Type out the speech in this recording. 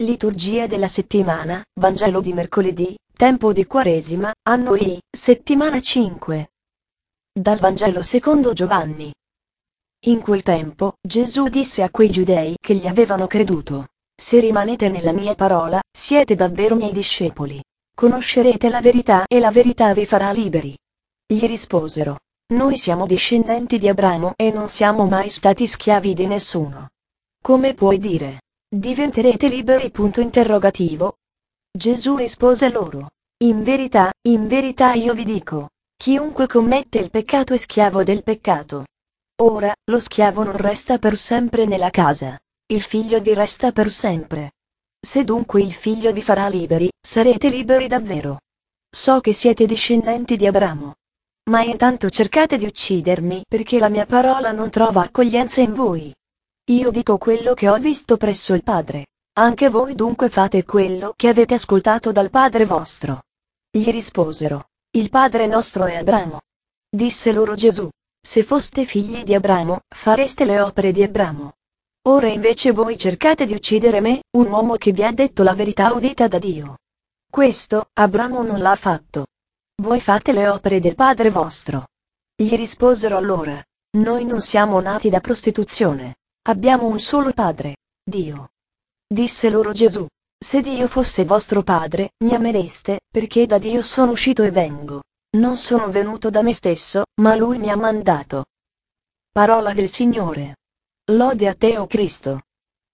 Liturgia della settimana, Vangelo di mercoledì, tempo di Quaresima, anno I, settimana 5. Dal Vangelo secondo Giovanni. In quel tempo, Gesù disse a quei giudei che gli avevano creduto: Se rimanete nella mia parola, siete davvero miei discepoli. Conoscerete la verità e la verità vi farà liberi. Gli risposero: Noi siamo discendenti di Abramo e non siamo mai stati schiavi di nessuno. Come puoi dire: diventerete liberi? Gesù rispose loro: in verità io vi dico, chiunque commette il peccato è schiavo del peccato. Ora, lo schiavo non resta per sempre nella casa, il figlio vi resta per sempre. Se dunque il figlio vi farà liberi, sarete liberi davvero. So che siete discendenti di Abramo. Ma intanto cercate di uccidermi perché la mia parola non trova accoglienza in voi. Io dico quello che ho visto presso il Padre. Anche voi dunque fate quello che avete ascoltato dal Padre vostro. Gli risposero: Il Padre nostro è Abramo. Disse loro Gesù: Se foste figli di Abramo, fareste le opere di Abramo. Ora invece voi cercate di uccidere me, un uomo che vi ha detto la verità udita da Dio. Questo, Abramo non l'ha fatto. Voi fate le opere del Padre vostro. Gli risposero allora: Noi non siamo nati da prostituzione. Abbiamo un solo Padre, Dio. Disse loro Gesù: Se Dio fosse vostro Padre, mi amereste, perché da Dio sono uscito e vengo. Non sono venuto da me stesso, ma Lui mi ha mandato. Parola del Signore. Lode a te, o Cristo.